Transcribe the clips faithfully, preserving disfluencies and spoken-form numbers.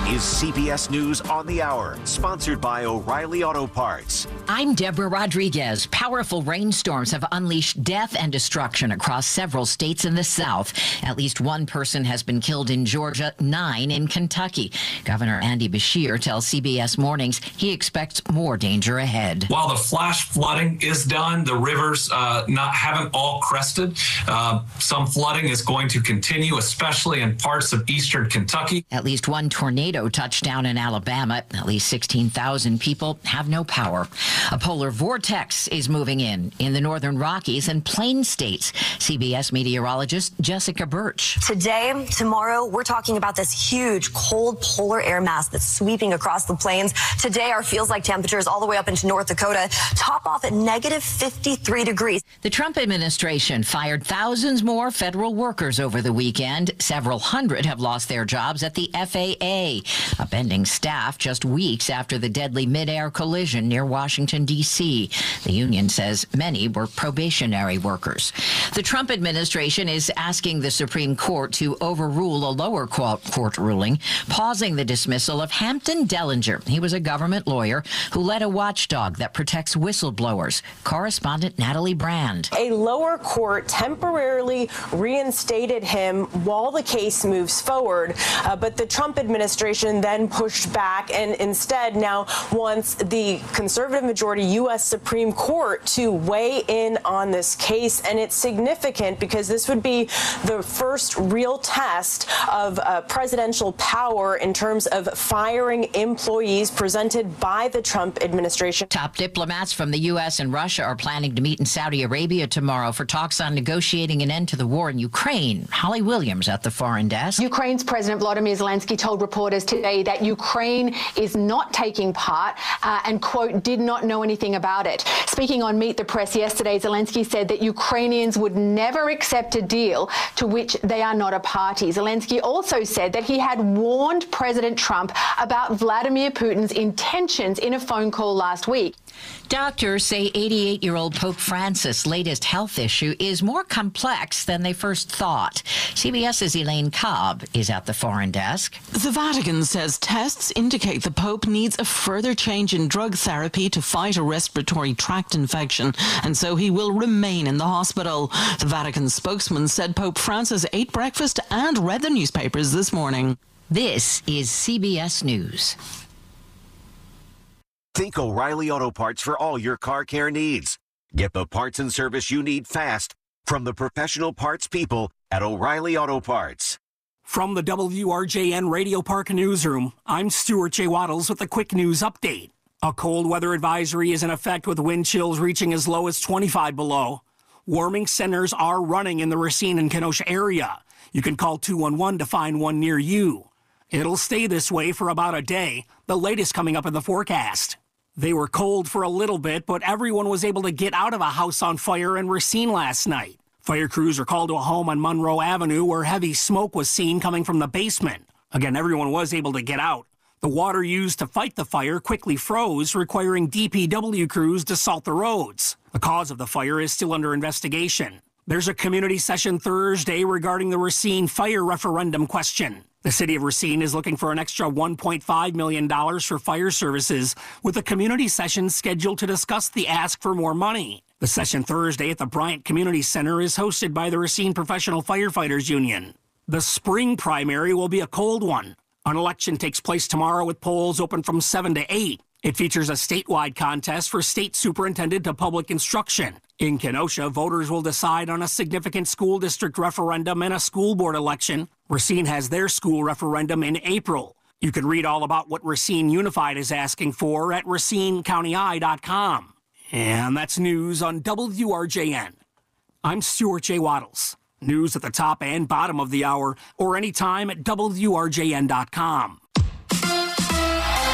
is C B S News on the Hour, sponsored by O'Reilly Auto Parts. I'm Deborah Rodriguez. Powerful rainstorms have unleashed death and destruction across several states in the South. At least one person has been killed in Georgia, nine in Kentucky. Governor Andy Beshear tells C B S Mornings he expects more danger ahead. While the flash flooding is done, the rivers uh, not haven't all crested. Uh, some flooding is going to continue, especially in parts of eastern Kentucky. At least one tornado touched down in Alabama. At least sixteen thousand people have no power. A polar vortex is moving in in the northern Rockies and Plains states. C B S meteorologist Jessica Birch. Today, tomorrow, we're talking about this huge cold polar air mass that's sweeping across the plains. Today, our feels-like temperatures all the way up into North Dakota top off at negative fifty-three degrees. The Trump administration fired thousands more federal workers over the weekend. Several hundred have lost their jobs at the F A A, upending staff just weeks after the deadly mid-air collision near Washington, D C The union says many were probationary workers. The Trump administration is asking the Supreme Court to overrule a lower court ruling, pausing the dismissal of Hampton Dellinger. He was a government lawyer who led a watchdog that protects whistleblowers. Correspondent Natalie Brand. A lower court temporarily reinstated him while the case moves forward, uh, but the Trump administration then pushed back and instead now wants the conservative majority U S Supreme Court to weigh in on this case. And it's significant because this would be the first real test of uh, presidential power in terms of firing employees presented by the Trump administration. Top diplomats from the U S and Russia are planning to meet in Saudi Arabia tomorrow for talks on negotiating an end to the war in Ukraine. Holly Williams at the Foreign Desk. Ukraine's President Volodymyr Zelensky told reporters today that Ukraine is not taking part uh, and, quote, did not know anything about it. Speaking on Meet the Press yesterday, Zelensky said that Ukrainians would never accept a deal to which they are not a party. Zelensky also said that he had warned President Trump about Vladimir Putin's intentions in a phone call last week. Doctors say eighty-eight-year-old Pope Francis' latest health issue is more complex than they first thought. CBS's Elaine Cobb is at the Foreign Desk. The Vatican says tests indicate the Pope needs a further change in drug therapy to fight a respiratory tract infection, and so he will remain in the hospital. The Vatican spokesman said Pope Francis ate breakfast and read the newspapers this morning. This is C B S News. Think O'Reilly Auto Parts for all your car care needs. Get the parts and service you need fast from the professional parts people at O'Reilly Auto Parts. From the W R J N Radio Park Newsroom, I'm Stuart J. Waddles with a quick news update. A cold weather advisory is in effect with wind chills reaching as low as twenty-five below. Warming centers are running in the Racine and Kenosha area. You can call two one one to find one near you. It'll stay this way for about a day, the latest coming up in the forecast. They were cold for a little bit, but everyone was able to get out of a house on fire in Racine last night. Fire crews are called to a home on Monroe Avenue where heavy smoke was seen coming from the basement. Again, everyone was able to get out. The water used to fight the fire quickly froze, requiring D P W crews to salt the roads. The cause of the fire is still under investigation. There's a community session Thursday regarding the Racine fire referendum question. The city of Racine is looking for an extra one point five million dollars for fire services, with a community session scheduled to discuss the ask for more money. The session Thursday at the Bryant Community Center is hosted by the Racine Professional Firefighters Union. The spring primary will be a cold one. An election takes place tomorrow with polls open from seven to eight. It features a statewide contest for state superintendent of public instruction. In Kenosha, voters will decide on a significant school district referendum and a school board election. Racine has their school referendum in April. You can read all about what Racine Unified is asking for at racine county eye dot com. And that's news on W R J N. I'm Stuart J. Waddles. News at the top and bottom of the hour or anytime at W R J N dot com.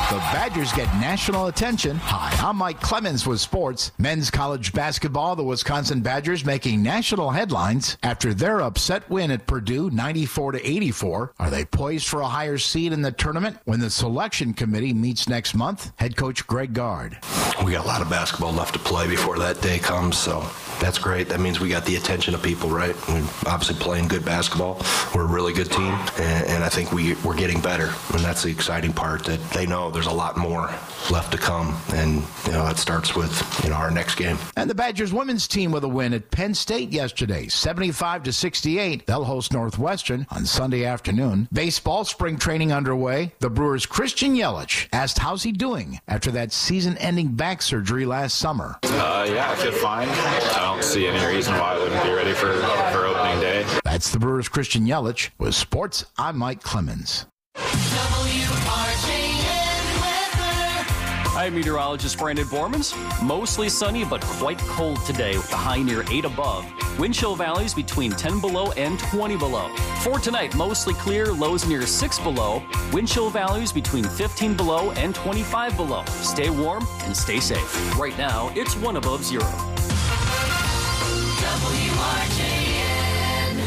The Badgers get national attention. Hi, I'm Mike Clemens with sports. Men's college basketball, the Wisconsin Badgers making national headlines after their upset win at Purdue ninety-four to eighty-four. Are they poised for a higher seed in the tournament when the selection committee meets next month? Head coach Greg Gard. We got a lot of basketball left to play before that day comes, so that's great. That means we got the attention of people, right? We're obviously playing good basketball. We're a really good team, and, and I think we, we're getting better, and that's the exciting part, that they know there's a lot more left to come, and you know that starts with you know our next game. And the Badgers women's team with a win at Penn State yesterday, seventy-five to sixty-eight. They'll host Northwestern on Sunday afternoon. Baseball spring training underway. The Brewers' Christian Yelich asked how's he doing after that season-ending back surgery last summer. Uh, yeah, I feel fine. I don't see any reason why I wouldn't be ready for, for opening day. That's the Brewers' Christian Yelich. With sports, I'm Mike Clemens. I'm meteorologist Brandon Bormans. Mostly sunny, but quite cold today with a high near eight above. Wind chill valleys between ten below and twenty below. For tonight, mostly clear, lows near six below. Wind chill valleys between fifteen below and twenty-five below. Stay warm and stay safe. Right now, it's one above zero. W R J N.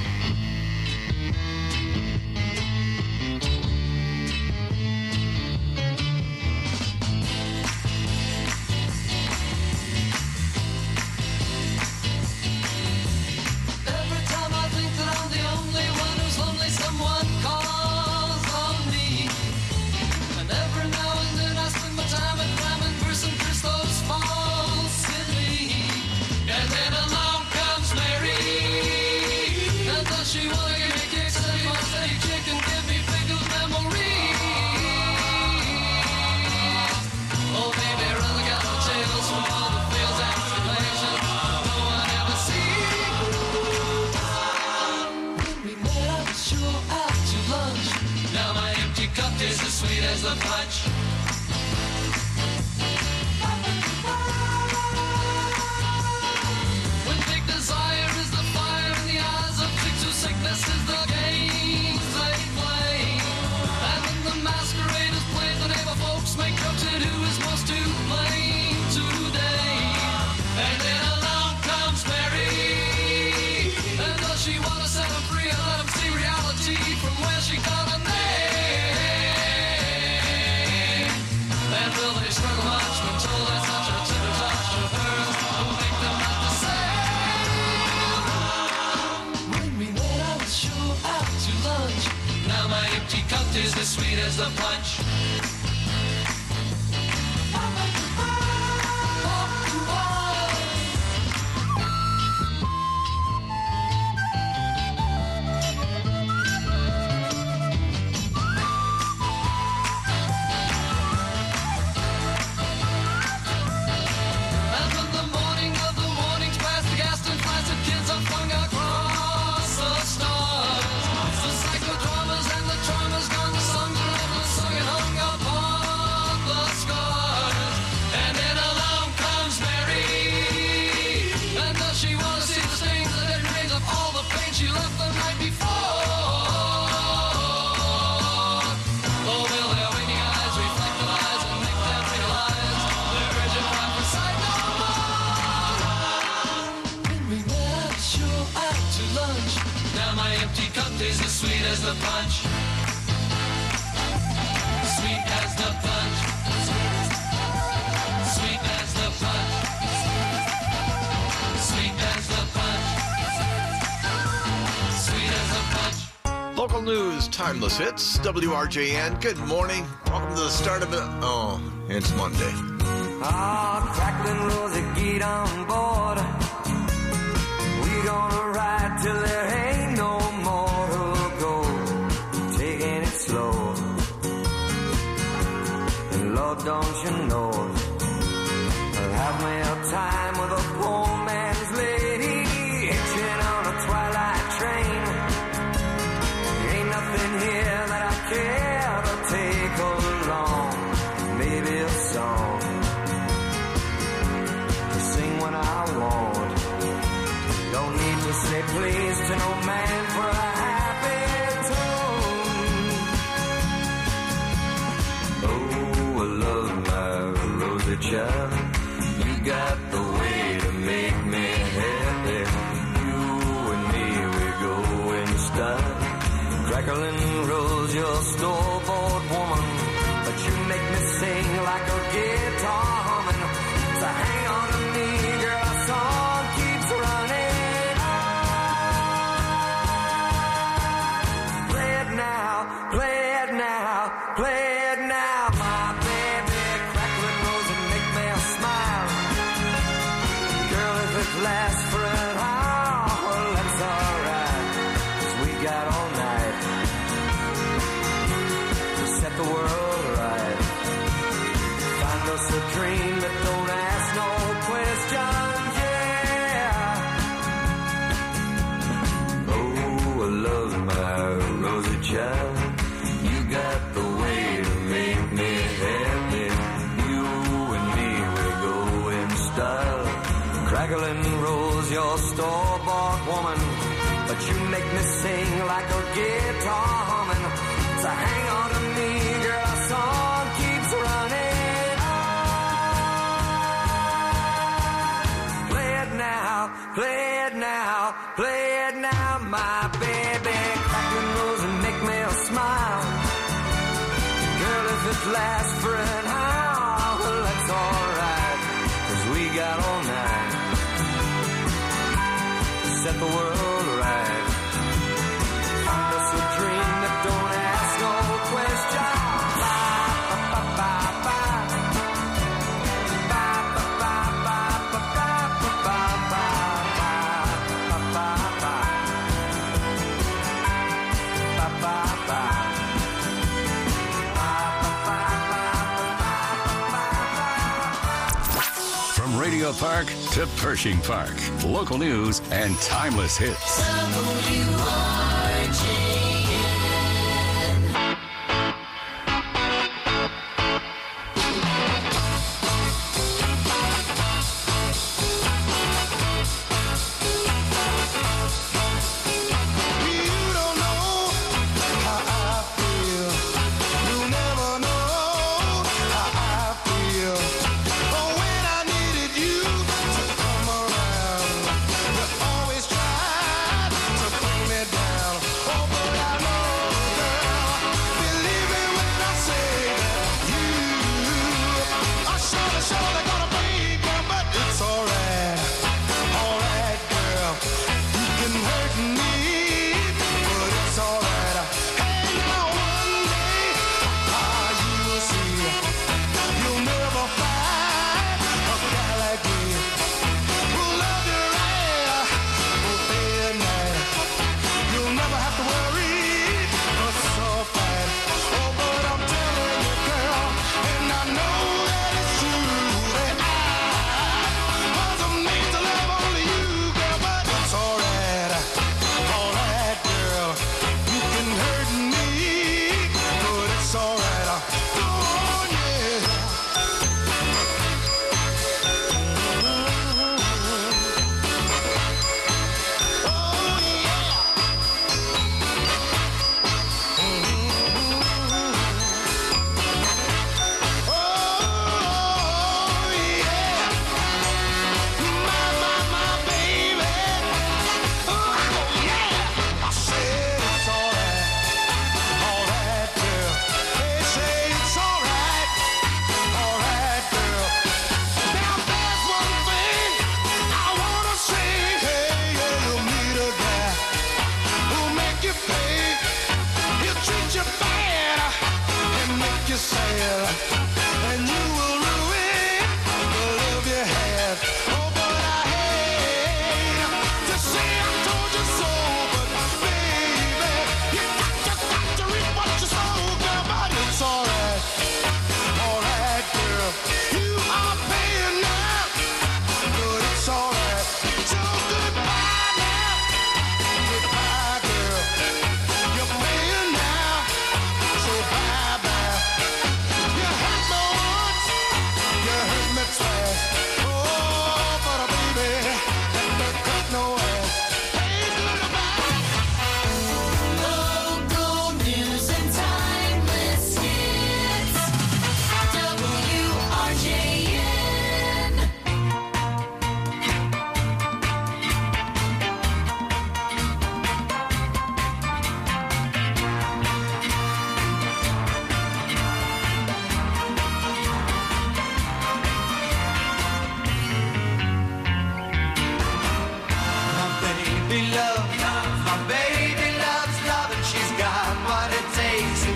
Local news, timeless hits, W R J N. Good morning. Welcome to the start of it. Oh, it's Monday. Ah, crackling rosy, get on board. We gonna ride till there ain't no more to go. Taking it slow. And Lord, don't you know, I'll have me a time with a poor man's lady, hitching on a twilight train. Nothing here that I care to take along. Maybe a song to sing when I want. Don't need to say please to no man for a happy tune. Oh, child. You got the way to make me happy. You and me, we go in style. Crackling rolls your store-bought woman, but you make me sing like a guitar humming. So hang on to me, girl, our song keeps running on. Play it now, play it now, play it now, my baby. Crackling rolls and make me smile. Girl, if it lasts for an hour, well, that's alright, 'cause we got all night to set the world right. Find us a dream that don't ask no questions, yeah. Oh, I love my rosy child. You got the way to make me happy. You and me, we go in style. Crackling rolls your store-bought woman, but you make me sing like a guitar humming. So hang on to me, girl, our song keeps running on. Play it now, play it now, play it now, my baby. Crackling rolls and make me smile. Girl, if it lasts for an hour, well, that's alright, 'cause we got all night to set the world right. Find us a dream that don't ask no questions. From Radio Park to Pershing Park, local news and timeless hits. W R J N. Bye bye. You hurt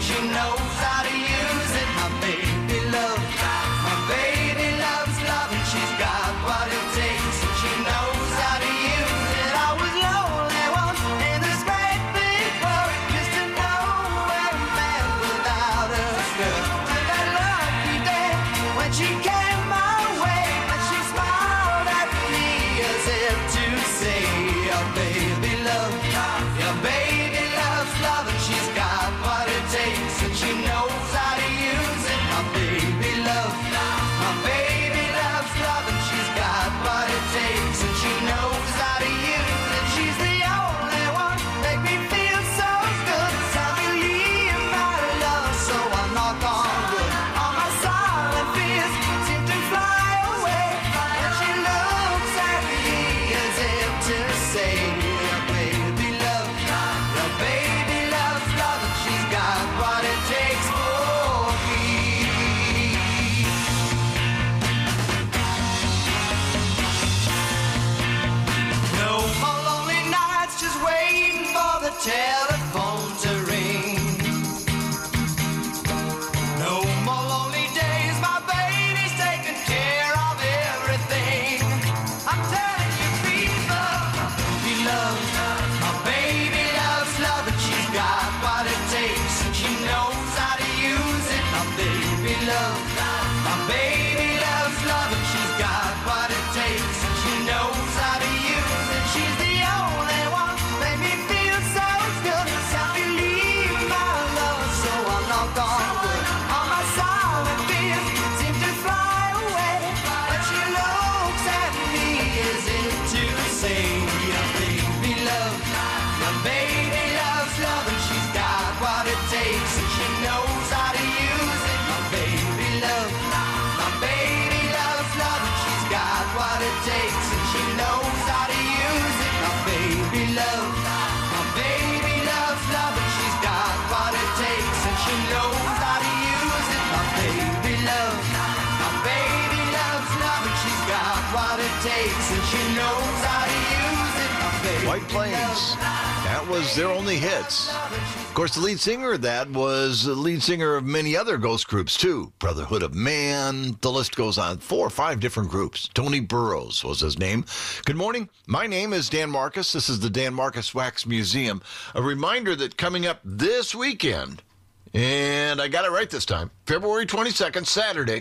she knows how to use it. My baby loves, my baby loves love, and she's got what it takes, and she knows how to use it. I was the only one in this great big world just to know where a man without a skirt. To that lucky day when she came my way, and she smiled at me as if to say, your baby loves, your baby loves love, and she's got what it takes, and she knows how to use it. My baby loves, my baby loves love, and she's got what it takes, and she knows how to use it. She's the only one make me feel so good. I believe my love, so I knock on wood. All my silent fears seem to fly away, and she looks at me as if to say, your baby loves, your baby loves love, and she's got what it takes for me. No more lonely nights just waiting for the telephone to ring. No more lonely days, my baby's taking care of everything. I'm telling you, people, he loves, my baby loves love, and she's got what it takes, and she knows how to use it. My baby loves, my baby loves love, and she's got what it takes, and she knows how to use it. She's the only one make me feel so good. I believe my love, so I knock on wood. All my silent fears seem to fly away, but she looks at me as if to say, your baby loves, your baby loves love, and she's got what it takes, and she knows how to use it. My baby loves, my baby loves love, and she's got what it takes, and she knows how to use it. My baby loves, my baby loves love, and she's got what it takes, and she knows how to use it. My baby loves, my baby loves love, and she's got what it takes, and she knows how to use it. My baby White Plains. That was their only hits. Of course, the lead singer of that was the lead singer of many other ghost groups, too. Brotherhood of Man. The list goes on. Four or five different groups. Tony Burrows was his name. Good morning. My name is Dan Marcus. This is the Dan Marcus Wax Museum. A reminder that coming up this weekend, and I got it right this time, February twenty-second, Saturday,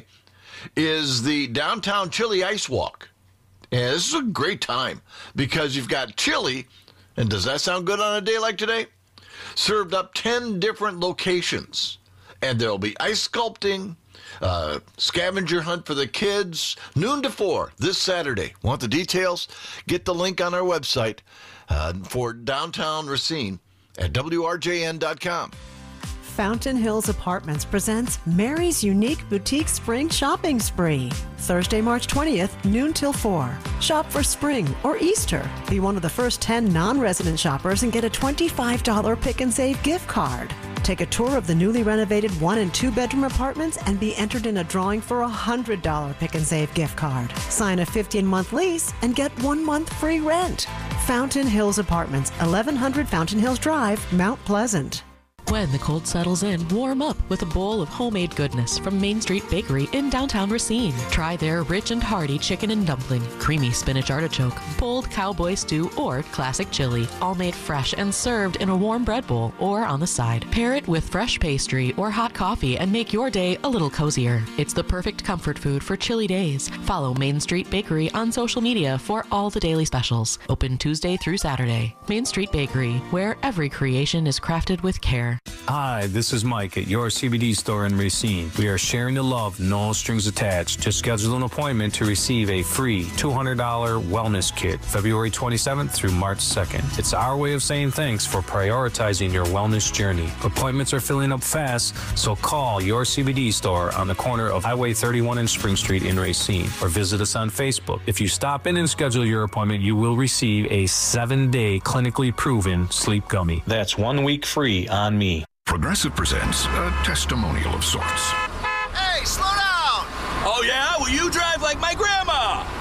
is the Downtown Chili Ice Walk. And this is a great time because you've got chili, and does that sound good on a day like today? Served up ten different locations. And there'll be ice sculpting, uh, scavenger hunt for the kids, noon to four this Saturday. Want the details? Get the link on our website uh, for Downtown Racine at W R J N dot com. Fountain Hills Apartments presents Mary's Unique Boutique Spring Shopping Spree. Thursday, March twentieth, noon till four. Shop for spring or Easter. Be one of the first ten non-resident shoppers and get a twenty-five dollars Pick and Save gift card. Take a tour of the newly renovated one and two bedroom apartments and be entered in a drawing for a one hundred dollars Pick and Save gift card. Sign a fifteen month lease and get one month free rent. Fountain Hills Apartments, eleven hundred Fountain Hills Drive, Mount Pleasant. When the cold settles in, warm up with a bowl of homemade goodness from Main Street Bakery in downtown Racine. Try their rich and hearty chicken and dumpling, creamy spinach artichoke, bold cowboy stew, or classic chili, all made fresh and served in a warm bread bowl or on the side. Pair it with fresh pastry or hot coffee and make your day a little cozier. It's the perfect comfort food for chilly days. Follow Main Street Bakery on social media for all the daily specials. Open Tuesday through Saturday. Main Street Bakery, where every creation is crafted with care. Hi, this is Mike at your C B D store in Racine. We are sharing the love, no strings attached. Just schedule an appointment to receive a free two hundred dollars wellness kit, February twenty-seventh through March second. It's our way of saying thanks for prioritizing your wellness journey. Appointments are filling up fast, so call your C B D store on the corner of Highway thirty-one and Spring Street in Racine, or visit us on Facebook. If you stop in and schedule your appointment, you will receive a seven-day clinically proven sleep gummy. That's one week free on me. Progressive presents a testimonial of sorts. Hey, slow down! Oh, yeah? Well, you drive like my grandma!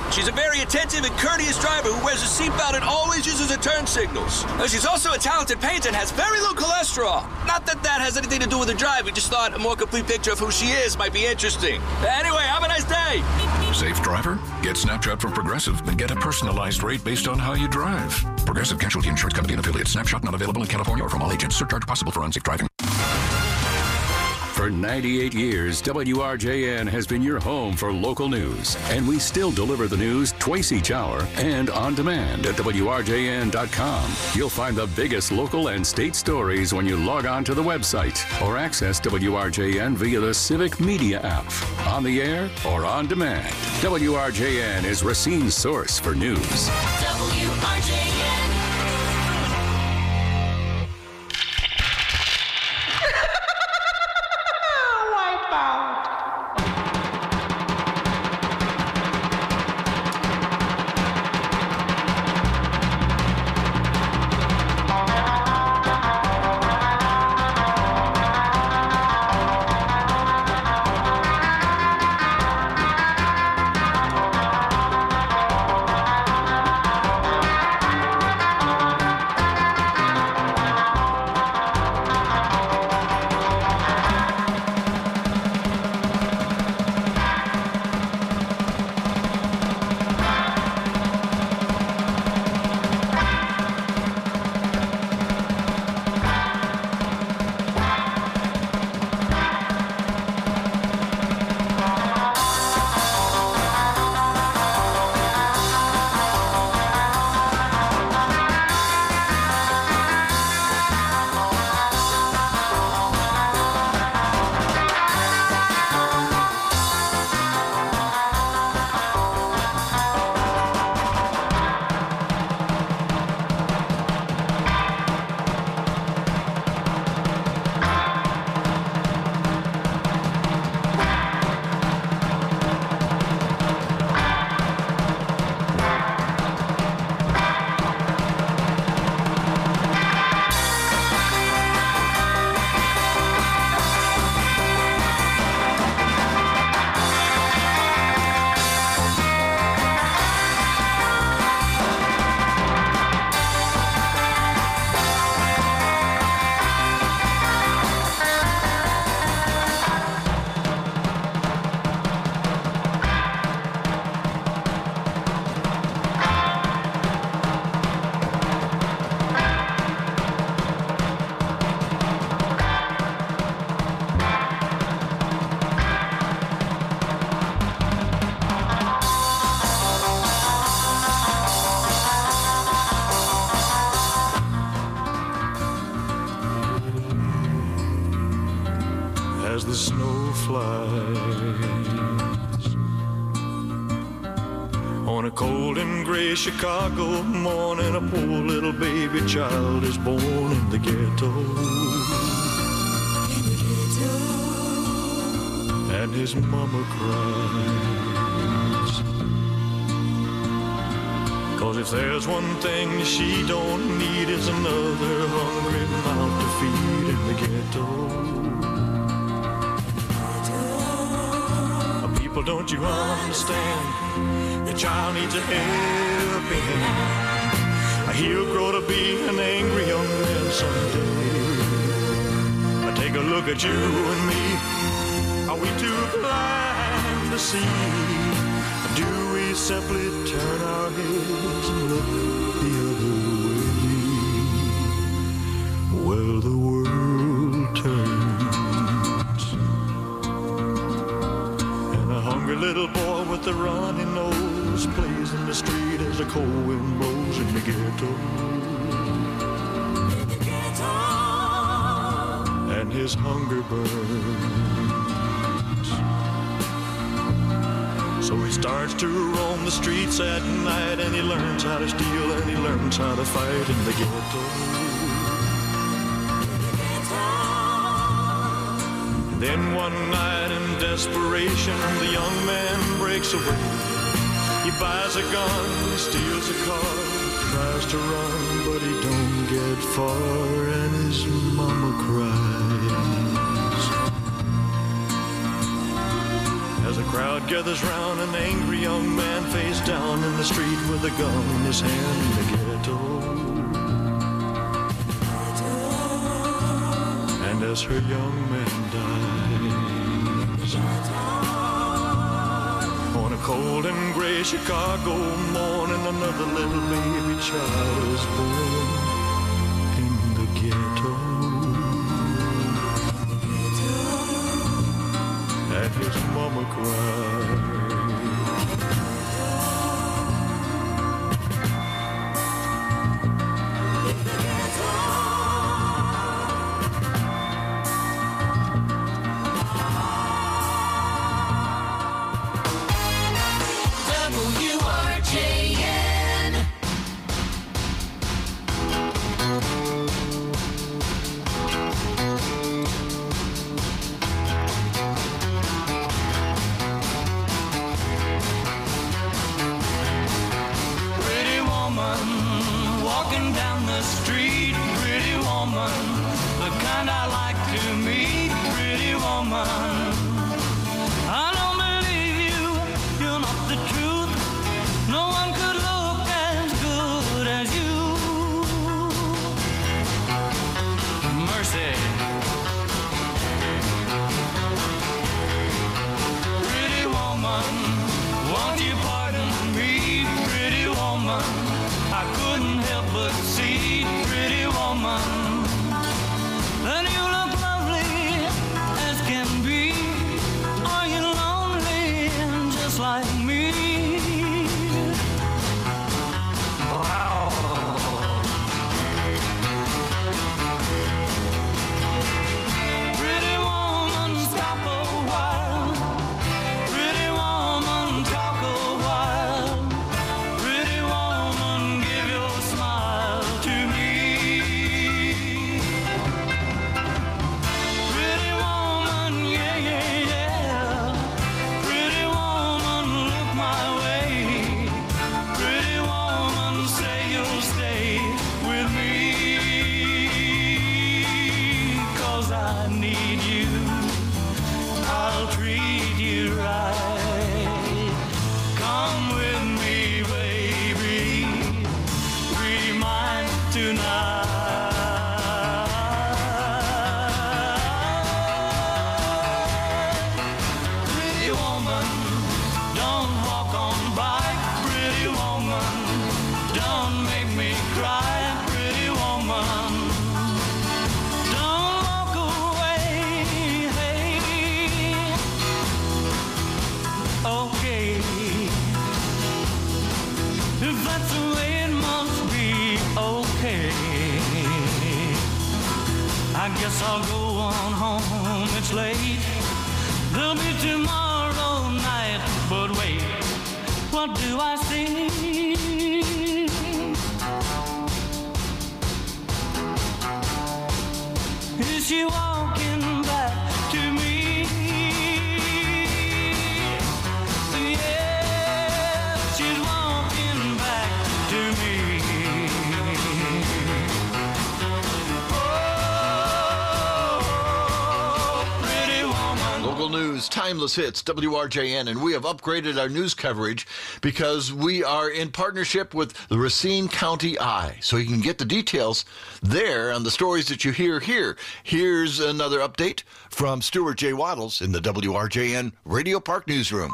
She's a very attentive and courteous driver who wears a seatbelt and always uses her turn signals. Now, she's also a talented painter and has very low cholesterol. Not that that has anything to do with her drive. We just thought a more complete picture of who she is might be interesting. Anyway, have a nice day. Safe driver? Get Snapshot from Progressive and get a personalized rate based on how you drive. Progressive Casualty Insurance Company and affiliates. Snapshot not available in California or from all agents. Surcharge possible for unsafe driving. For ninety-eight years, W R J N has been your home for local news. And we still deliver the news twice each hour and on demand at W R J N dot com. You'll find the biggest local and state stories when you log on to the website or access W R J N via the Civic Media app. On the air or on demand, W R J N is Racine's source for news. W R J N. As the snow flies on a cold and gray Chicago morning, a poor little baby child is born in the ghetto. In the ghetto. And his mama cries, 'cause if there's one thing she don't need, it's another hungry mouth to feed in the ghetto. Well, don't you understand? The child needs a helping hand. He'll grow to be an angry young man someday. Take a look at you and me. Are we too blind to see? Do we simply turn our heads and look the other way? Well, the world turns. Hungry little boy with a runny nose plays in the street as the cold wind blows in the ghetto. In the ghetto. And his hunger burns. So he starts to roam the streets at night, and he learns how to steal and he learns how to fight in the ghetto. Then one night in desperation, the young man breaks away. He buys a gun, he steals a car, tries to run, but he don't get far, and his mama cries. As a Crowd gathers round an angry young man face down in the street with a gun in his hand in the ghetto. And as her young man dies, on a cold and gray Chicago morning, another little baby child is born in the ghetto. And his mama cried. W R J N. Pretty woman walking down the street. Pretty woman, the kind I like to meet. Pretty woman, I don't believe you. You're not the truth. No one could look as good as you. Mercy. Pretty woman, won't you pardon me? Pretty woman, I couldn't help but see. Pretty woman, and you look lovely as can be. Are you lonely just like me? Wow. Pretty woman, stop a while. Pretty woman, talk a while. Pretty woman, give your smile to me. Pretty woman, yeah, yeah, yeah. Pretty woman, look my way. Pretty woman, say you'll stay with me. 'Cause I need you. I'll treat you right. Come with me, baby. Be mine tonight. Pretty woman, don't walk on by. Pretty woman, don't make me cry. Pretty woman, don't walk away. Hey. Okay, if that's the way it must be, okay. I guess I'll go on home, it's late. There'll be tomorrow night, but wait, what do I see? Is she walking back to me? Yeah, she's walking back to me. Oh, pretty woman. Local news, timeless hits, W R J N, and we have upgraded our news coverage because we are in partnership with the Racine County Eye, so you can get the details there on the stories that you hear here. Here's another update from Stuart J. Waddles in the W R J N Radio Park Newsroom.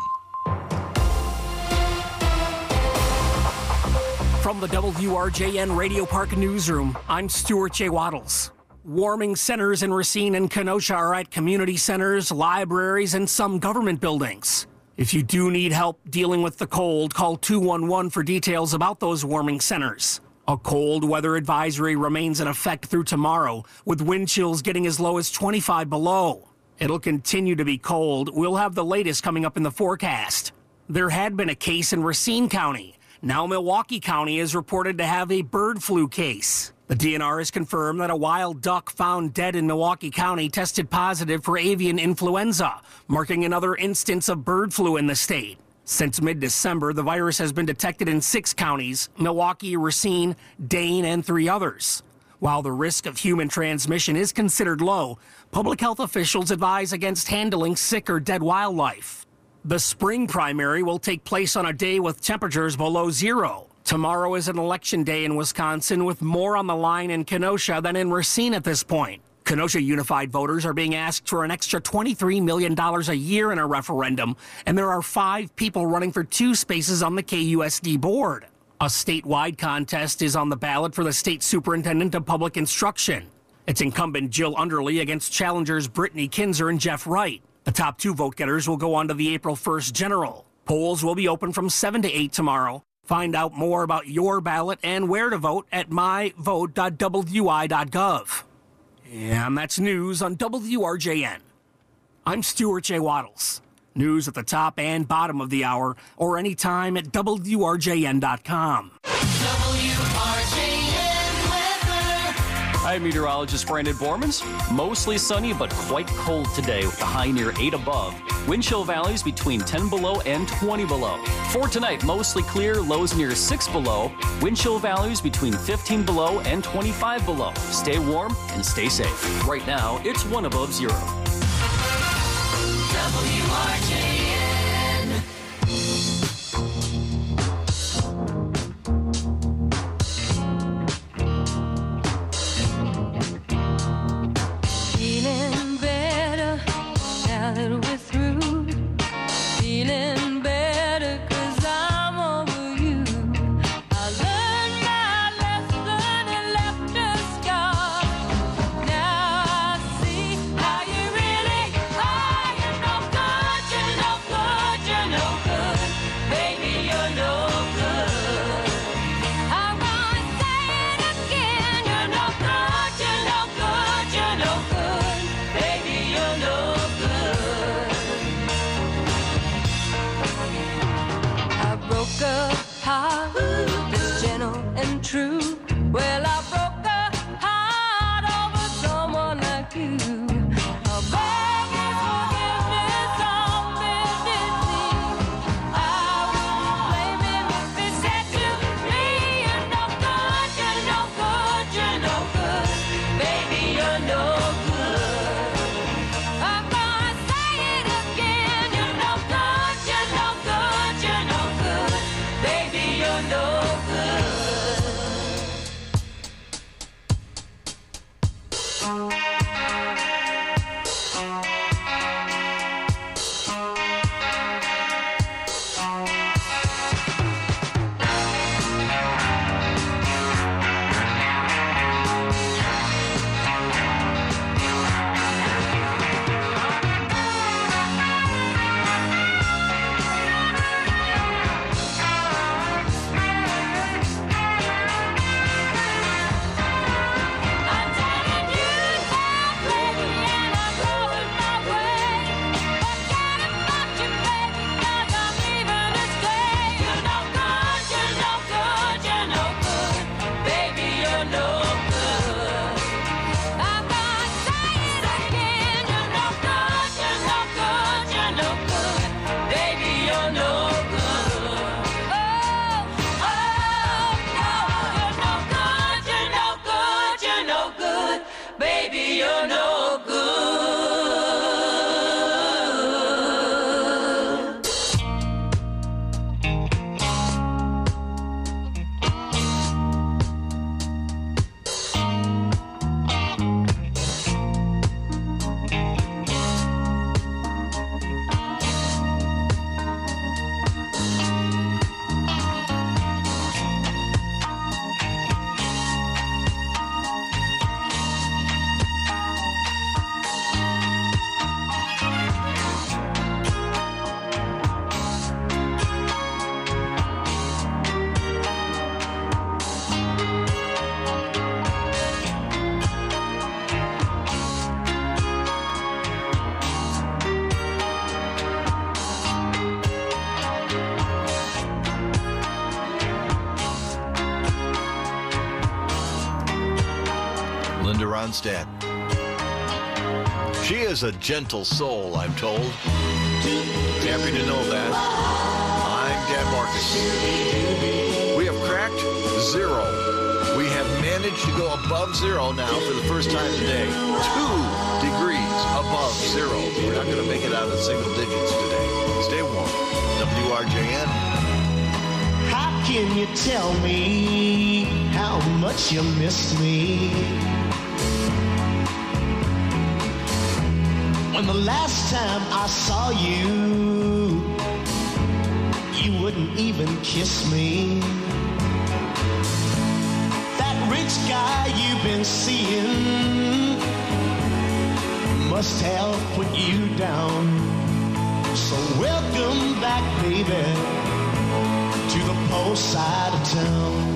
From the W R J N Radio Park Newsroom, I'm Stuart J. Waddles. Warming centers in Racine and Kenosha are at community centers, libraries, and some government buildings. If you do need help dealing with the cold, call two one one for details about those warming centers. A cold weather advisory remains in effect through tomorrow, with wind chills getting as low as twenty-five below. It'll continue to be cold. We'll have the latest coming up in the forecast. There had been a case in Racine County. Now Milwaukee County is reported to have a bird flu case. The D N R has confirmed that a wild duck found dead in Milwaukee County tested positive for avian influenza, marking another instance of bird flu in the state. Since mid-December, the virus has been detected in six counties: Milwaukee, Racine, Dane, and three others. While the risk of human transmission is considered low, public health officials advise against handling sick or dead wildlife. The spring primary will take place on a day with temperatures below zero. Tomorrow is an election day in Wisconsin with more on the line in Kenosha than in Racine at this point. Kenosha Unified voters are being asked for an extra twenty-three million dollars a year in a referendum, and there are five people running for two spaces on the K U S D board. A statewide contest is on the ballot for the state superintendent of public instruction. It's incumbent Jill Underly against challengers Brittany Kinzer and Jeff Wright. The top two vote-getters will go on to the April first general. Polls will be open from seven to eight tomorrow. Find out more about your ballot and where to vote at my vote dot w i dot gov. And that's news on W R J N. I'm Stuart J. Waddles. News at the top and bottom of the hour or anytime at W R J N dot com. W R J N weather. I'm meteorologist Brandon Bormans. Mostly sunny but quite cold today with the high near eight above. Wind chill valleys between ten below and twenty below. For tonight, mostly clear, lows near six below. Wind chill valleys between fifteen below and twenty-five below. Stay warm and stay safe. Right now, it's one above zero. W R J N. Feeling better now that we're through. Feeling better 'cause I'm over you. I learned my lesson and left a scar. Now I see how you really are. You're no good, you're no good, you're no good. Baby, you're no good. I'm gonna say it again. You're no good, you're no good, you're no good. Baby, you're no good. I broke a heart that's gentle and true. Well, I broke a heart over someone like you. I beg your forgiveness on bended knee. I wouldn't blame him if he said to me, you're no good, you're no good, you're no good. Baby, you're no good. I'm gonna say it again. You're no good, you're no good, you're no good. Baby, you're no good. Baby, you're no good. Linda Ronstadt. She is a gentle soul, I'm told. Happy to know that. I'm Dan Marcus. We have cracked zero. We have managed to go above zero now for the first time today. Two degrees above zero. We're not going to make it out of single digits today. Stay warm. R J N. How can you tell me how much you miss me? When the last time I saw you, you wouldn't even kiss me. That rich guy you've been seeing must have put you down. So welcome back, baby, to the post side of town.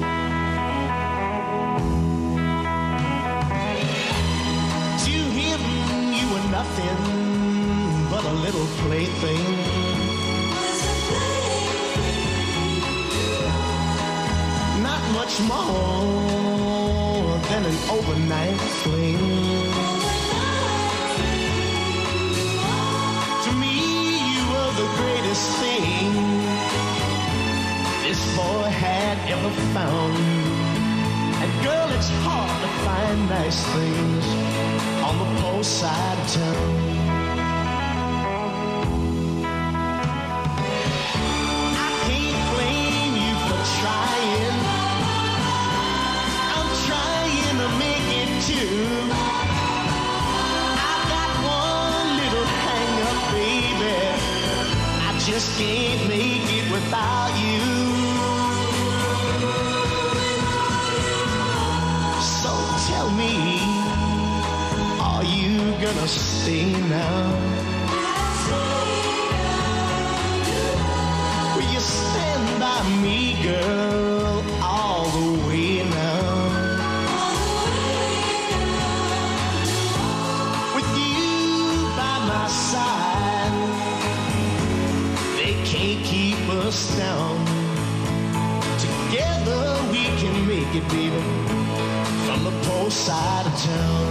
To him, you were nothing but a little plaything. Not much more than an overnight fling. To me, you were the greatest thing this boy had ever found. And girl, it's hard to find nice things on the post side of town. I can't blame you for trying. I'm trying to make it too. I got one little hang up, baby. I just can't make it without you. So tell me, are you gonna stay now? Will you stand by me, girl, all the way now? With you by my side, they can't keep us down. Together we can make it, baby, from the post side of town.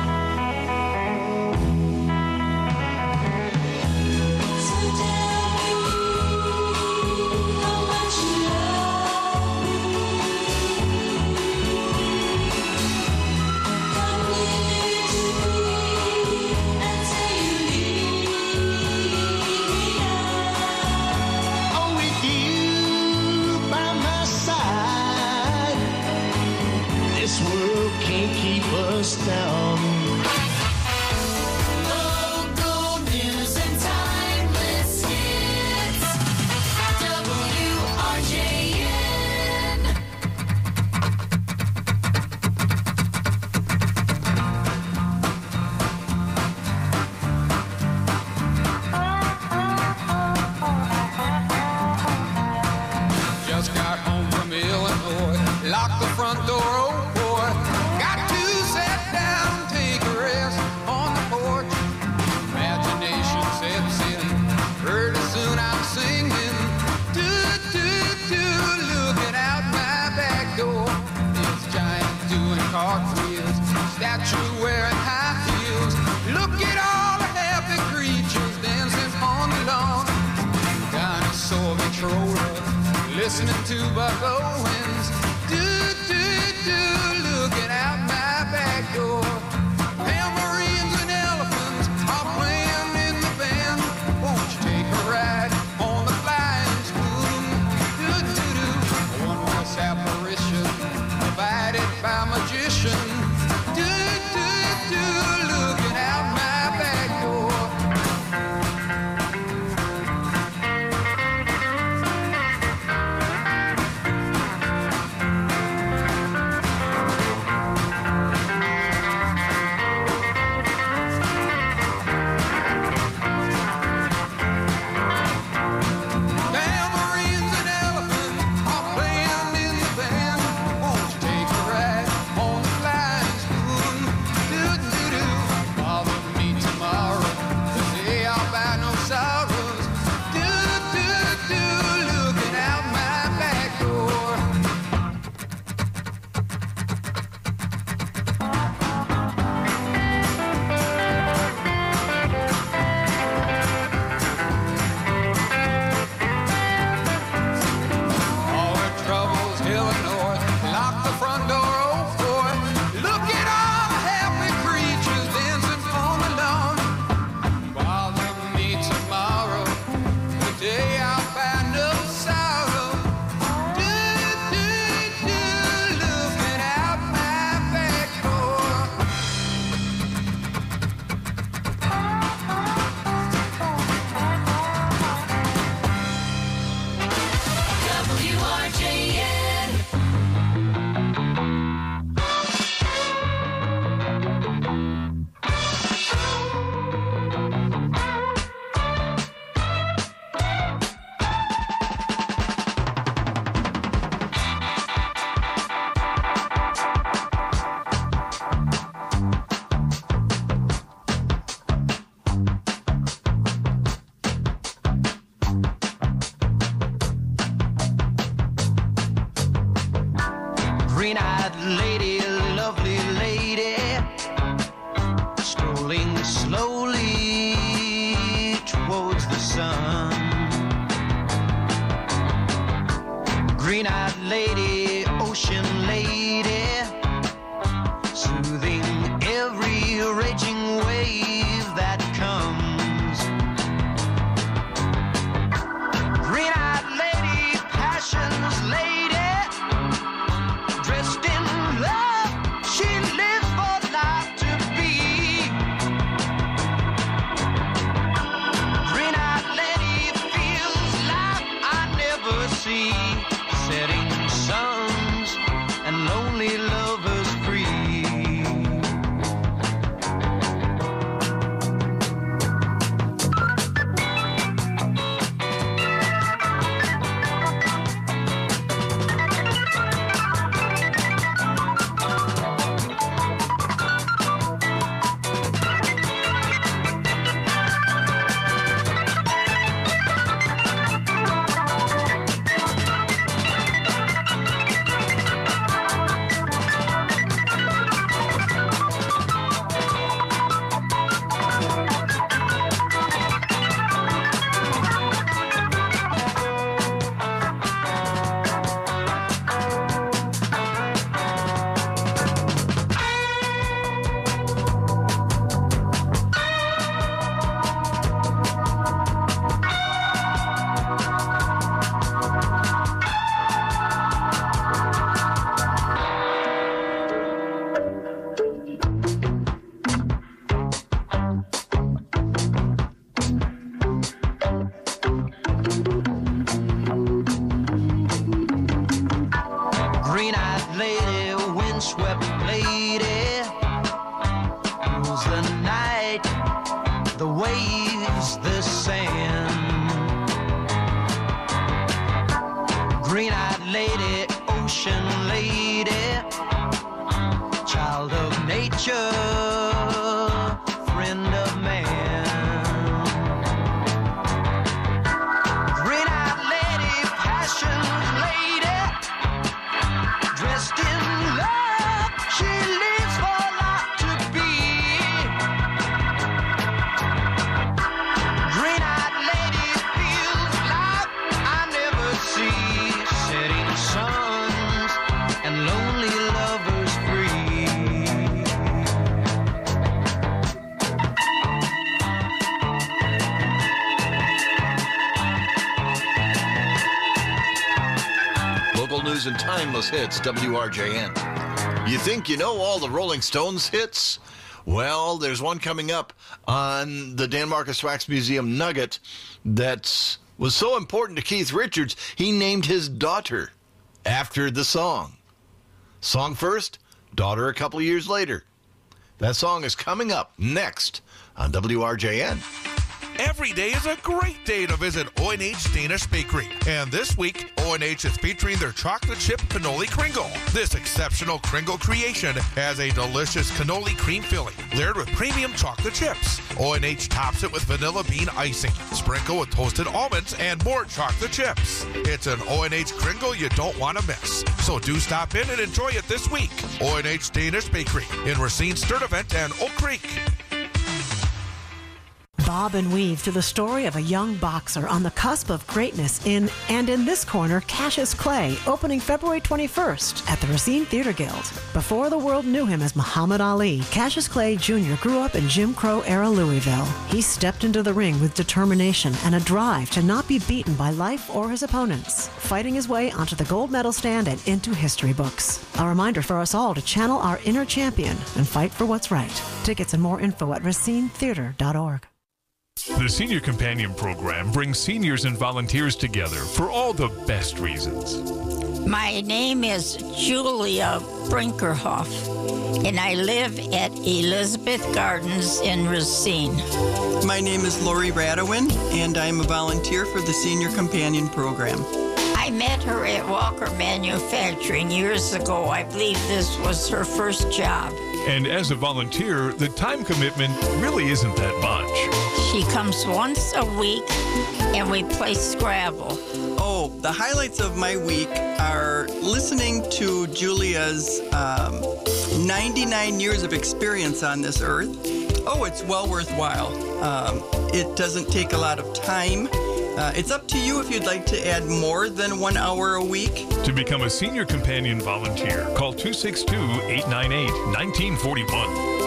Oh, with you by my side, this world can't keep us down. Local news and timeless hits. W R J N. Just got home from Illinois, locked the front door, oh boy. Got to sit down, take a rest on the porch. Imagination sets in, pretty soon I'm singing. Do, do, do, looking out my back door. This giant doing cartwheels, statue wearing high heels. Look at all the happy creatures dancing on the lawn. Dinosaur controller, listening to Buck Owens. Do, do, do, looking out my back door. Tambourines and elephants are playing in the band. Won't you take a ride on the flying spoon? Do, do, do, a wondrous apparition provided by magician. Do, do, do, looking out my back door. is the sand. Green-eyed lady, ocean lady, child of nature, friend of man. Green-eyed lady, passion lady, dressed in love, she lives for life to be. Green-eyed lady feels like I never see. Setting suns and lonely lovers free. Local news and timeless hits, W R J N. You think you know all the Rolling Stones hits? Well, there's one coming up on the Dan Marcus Wax Museum Nugget that was so important to Keith Richards, he named his daughter after the song. Song first, daughter a couple of years later. That song is coming up next on W R J N. Every day is a great day to visit O and H Danish Bakery. And this week, O and H is featuring their chocolate chip cannoli Kringle. This exceptional Kringle creation has a delicious cannoli cream filling layered with premium chocolate chips. O and H tops it with vanilla bean icing, sprinkle with toasted almonds, and more chocolate chips. It's an O and H Kringle you don't want to miss. So do stop in and enjoy it this week. O and H Danish Bakery in Racine, Sturtevant, and Oak Creek. Bob and weave through the story of a young boxer on the cusp of greatness in And in This Corner, Cassius Clay, opening February twenty-first at the Racine Theater Guild. Before the world knew him as Muhammad Ali, Cassius Clay Junior grew up in Jim Crow-era Louisville. He stepped into the ring with determination and a drive to not be beaten by life or his opponents, fighting his way onto the gold medal stand and into history books. A reminder for us all to channel our inner champion and fight for what's right. Tickets and more info at racine theater dot org. The Senior Companion Program brings seniors and volunteers together for all the best reasons. My name is Julia Brinkerhoff, and I live at Elizabeth Gardens in Racine. My name is Lori Radowin, and I'm a volunteer for the Senior Companion Program. I met her at Walker Manufacturing years ago. I believe this was her first job. And as a volunteer, the time commitment really isn't that much. She comes once a week, and we play Scrabble. Oh, the highlights of my week are listening to Julia's um, ninety-nine years of experience on this earth. Oh, it's well worthwhile. Um, it doesn't take a lot of time. Uh, it's up to you if you'd like to add more than one hour a week. To become a Senior Companion volunteer, call two six two, eight nine eight, one nine four one.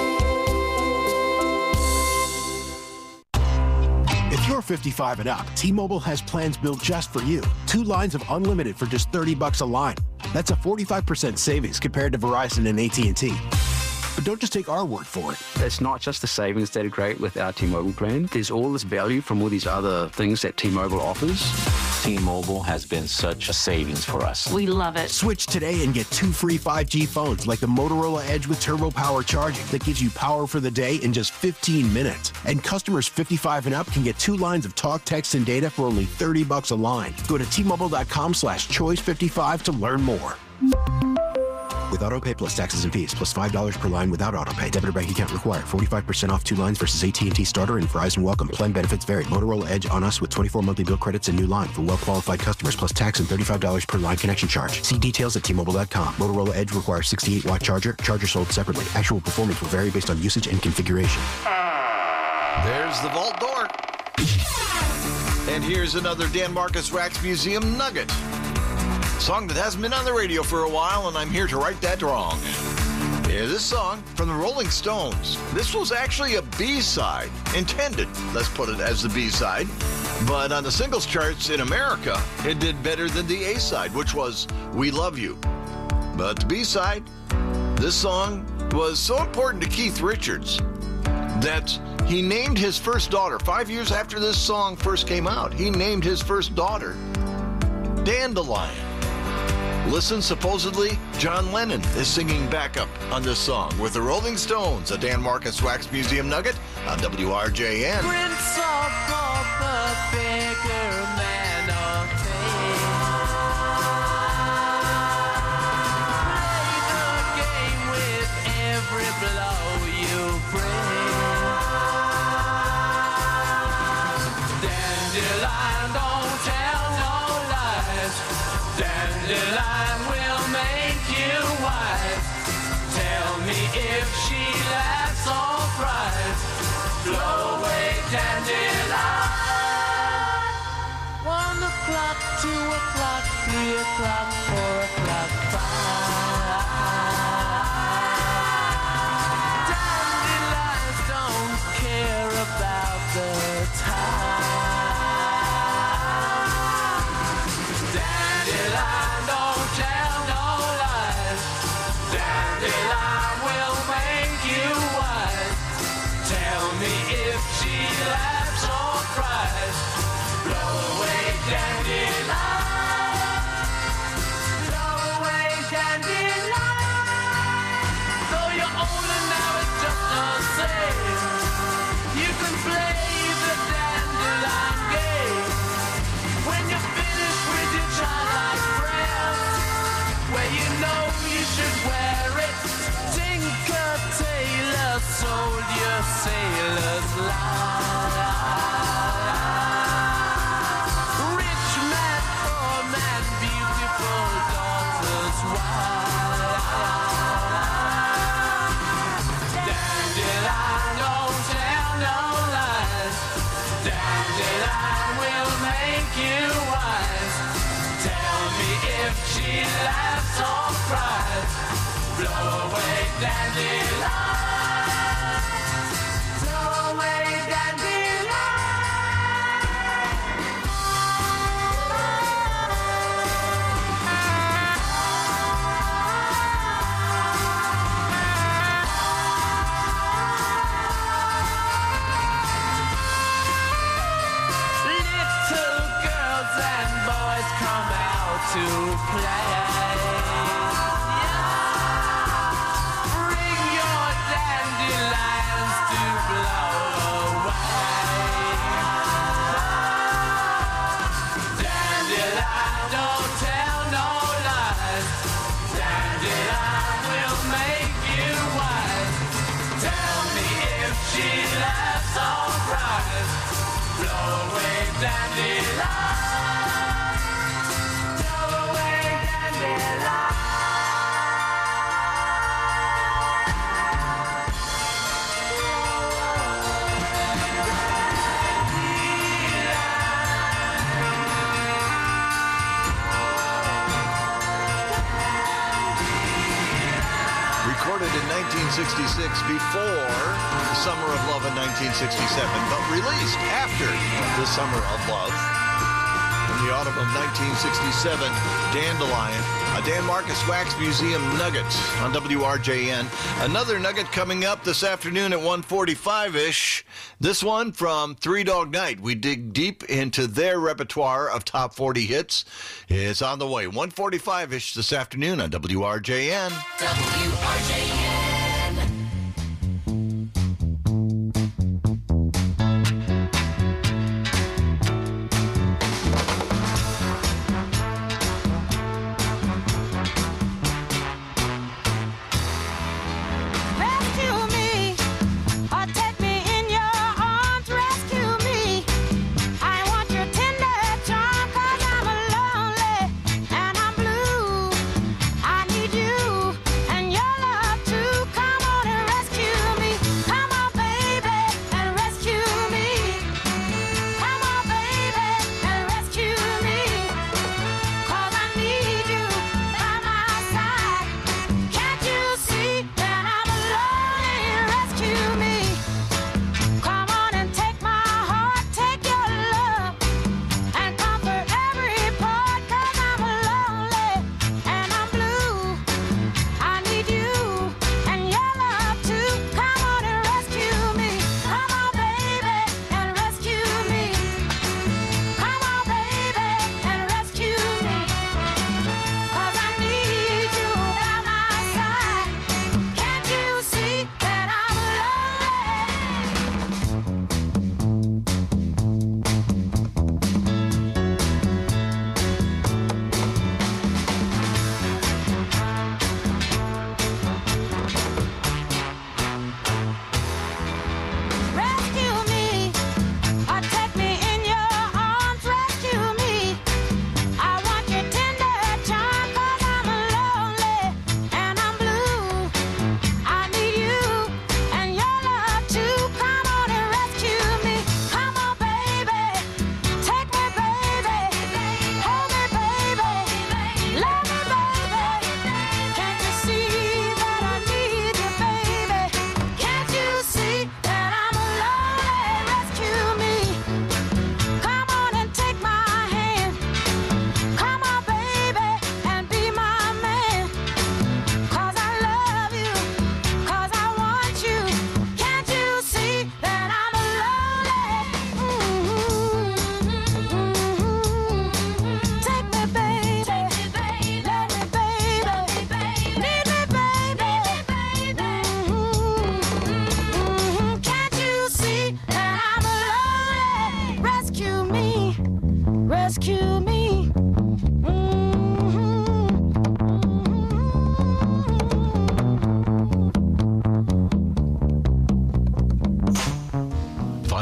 If you're fifty-five and up, T-Mobile has plans built just for you. Two lines of unlimited for just thirty bucks a line. That's a forty-five percent savings compared to Verizon and A T and T. But don't just take our word for it. It's not just the savings that are great with our T-Mobile plan. There's all this value from all these other things that T-Mobile offers. T-Mobile has been such a savings for us. We love it. Switch today and get two free five G phones like the Motorola Edge with Turbo Power charging that gives you power for the day in just fifteen minutes. And customers fifty-five and up can get two lines of talk, text, and data for only thirty bucks a line. Go to T-Mobile.com slash choice 55 to learn more. With AutoPay plus taxes and fees, plus five dollars per line without AutoPay. Debit or bank account required. forty-five percent off two lines versus A T and T Starter and Verizon Welcome. Plan benefits vary. Motorola Edge on us with twenty-four monthly bill credits and new line for well-qualified customers, plus tax and thirty-five dollars per line connection charge. See details at T Mobile dot com. Motorola Edge requires sixty-eight watt charger. Charger sold separately. Actual performance will vary based on usage and configuration. There's the vault door. And here's another Dan Marcus Wax Museum nugget. Song that hasn't been on the radio for a while, and I'm here to right that wrong. Yeah, this song from the Rolling Stones. This was actually a B-side, intended, let's put it as the B-side. But on the singles charts in America, it did better than the A-side, which was We Love You. But the B-side, this song was so important to Keith Richards that he named his first daughter, five years after this song first came out, he named his first daughter Dandelion. Listen, supposedly, John Lennon is singing backup on this song with the Rolling Stones, a Dan Marcus Wax Museum nugget on W R J N. Prince or pauper, beggar, man or thing. Play the game with every blow you bring. Dandelion, don't tell no lies. Dandelion will make you wise. Tell me if she laughs or cries. Blow away, dandelion. One o'clock, two o'clock, three o'clock, four o'clock, five. Dandelions don't care about the time. Dandelion don't tell no lies. Dandelion will make you wise. Tell me if she laughs or cries. Blow away, dandelion. Blow away, dandelion. Though you're older now, it's just the same. You can play the dandelion game. When you're finished with your childlike friends, where you know you should wear it. Tinker Tailor sold your sailor's life. Rich man, poor man, beautiful daughter's wife. Dandelion don't tell no lies. Dandelion will make you wise. Tell me if she laughs or cries. Blow away, dandelion. Blow away, dandelion. Little girls and boys come out to play. Bring your dandelions to blow away. Dandelion don't tell no lies. Dandelion will make you wise. Tell me if she laughs or cries. Blow away, dandelion. Blow away, dandelion. Recorded in nineteen sixty-six before the Summer of Love in nineteen sixty-seven, but released after the Summer of Love. In the autumn of nineteen sixty-seven, Dandelion, a Dan Marcus Wax Museum nugget on W R J N. Another nugget coming up this afternoon at one forty-five-ish. This one from Three Dog Night. We dig deep into their repertoire of top forty hits. It's on the way. one forty-five-ish this afternoon on W R J N. W R J N. Rescue me, or take me in your arms. Rescue me. I want your tender charm, 'cause I'm lonely and I'm blue. I need you and your love too.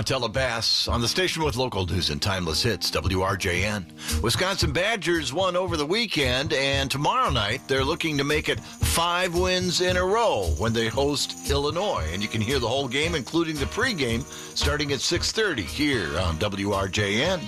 Montella Bass on the station with local news and timeless hits, W R J N. Wisconsin Badgers won over the weekend, and tomorrow night they're looking to make it five wins in a row when they host Illinois. And you can hear the whole game, including the pregame, starting at six thirty here on W R J N.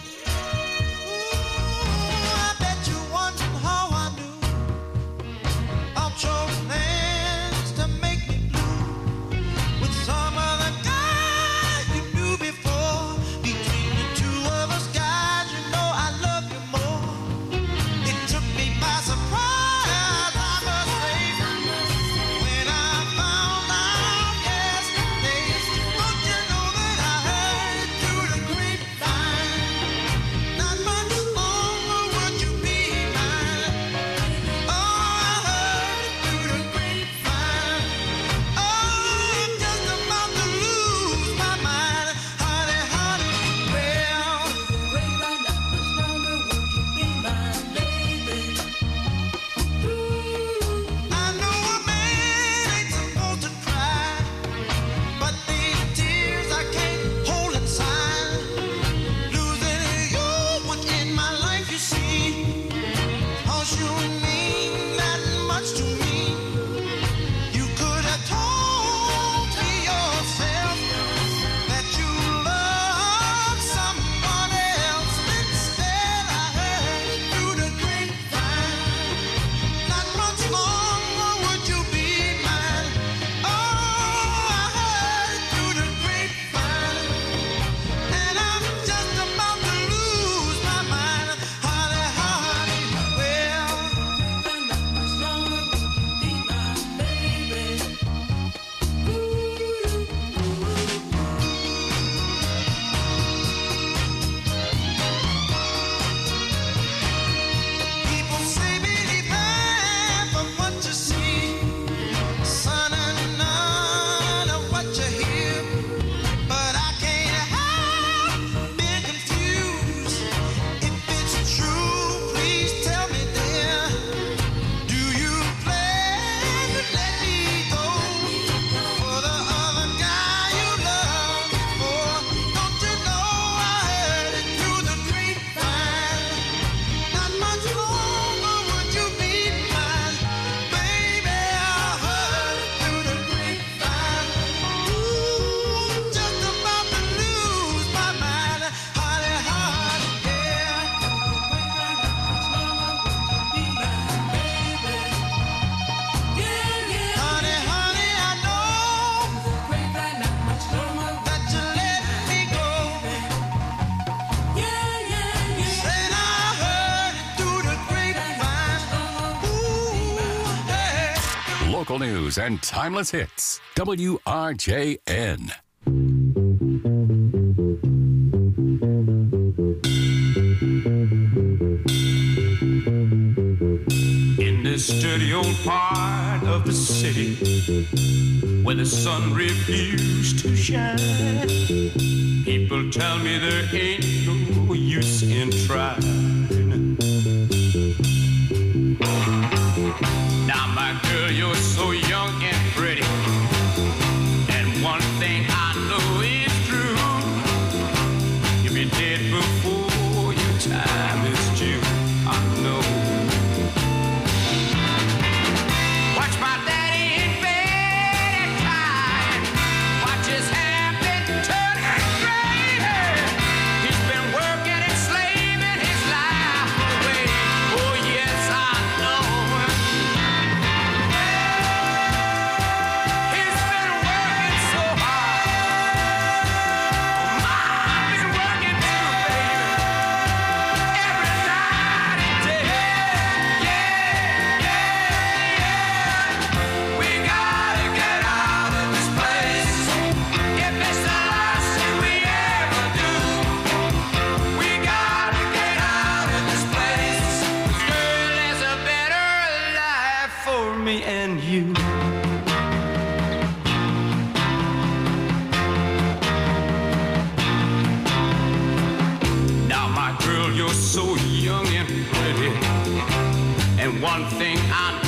Local news and timeless hits. W R J N. In this dirty old part of the city where the sun refused to shine, people tell me there ain't no use in trying. Now, my girl, you're so young and pretty, and one thing I know is true: you'll be dead before your time is due. I know. Watch my daddy in bed at night. Watch his hair been turning gray. He's been working and slaving his life away. Oh yes, I know. He's been working so hard. I've been working too, baby. Every night and day. Yeah, yeah, yeah. We gotta get out of this place. If it's the last thing we ever do, we gotta get out of this place. 'Cause girl, there's a better life for me and you. Now, my girl, you're so young and pretty, and one thing I